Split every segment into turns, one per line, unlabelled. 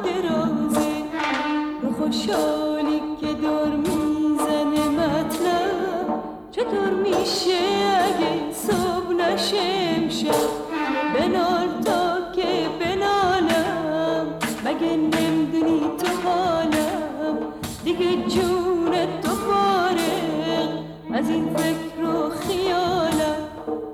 درازه رو خوشحالی که دور میزنه مطلب چطور میشه اگه صبح نشه امشب بنال تا که بنالم مگه نمیدونی تو حالم دیگه جون تو فارغ از این فکر و خیالم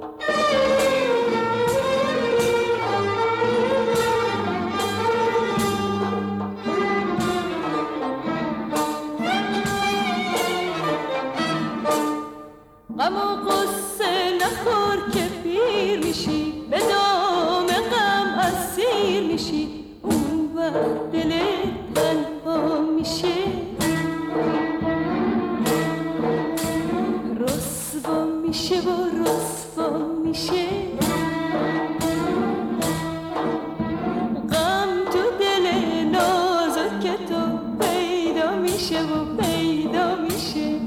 غم و غصه نخور که پیر میشی به دام غم اسیر میشی اون وقت دلت تنها میشه رسوا میشه و رسوا میشه غم تو دل نازک تو پیدا میشه و پیدا میشه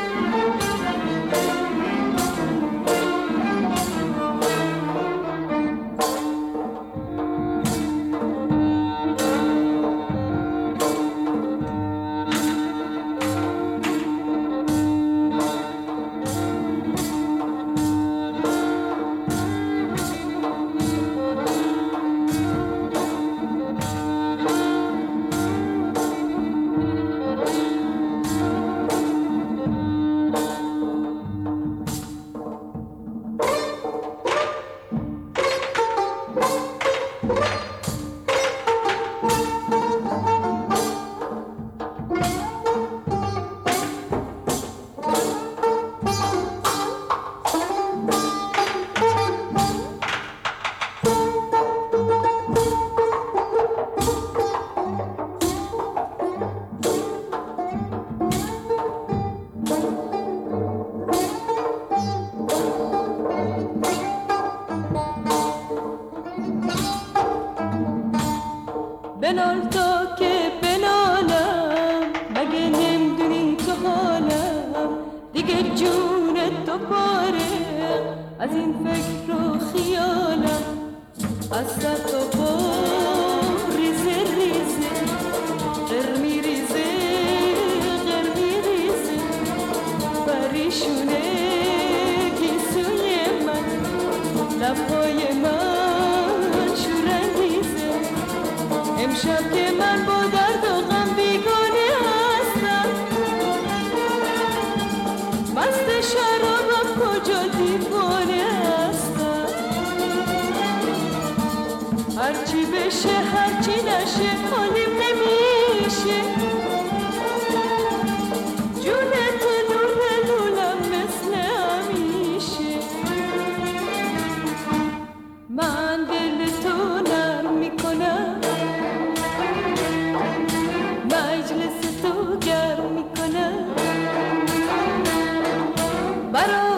بنال تا که بنالم مگه نمیدونی تو حالم دیگه جون تو فارغ از این فکر و خیالم از سر تو بار ریزه ریزه قرمی ریزه قرمی ریزه پریشونه گیسوی من لبهای من شورانگیزه امشب که من با درد و غم بیگانه هستم مست شرابم کجا دیوانه هستم هرچی بشه هرچی نشه حالیم نمیشه جون تو نور لولم مثل همیشه من دل تو نرم میکنم مجلس تو گرم میکنم برای